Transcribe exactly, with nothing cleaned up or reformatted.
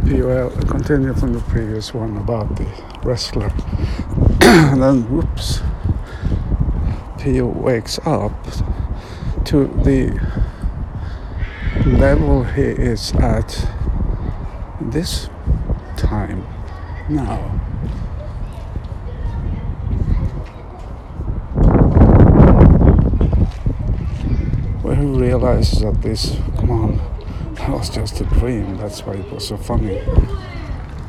P O continue from the previous one about the wrestler. And then, whoops, P O wakes up to the level he is at this time now. Where he realizes that this, come on, that was just a dream, that's why it was so funny.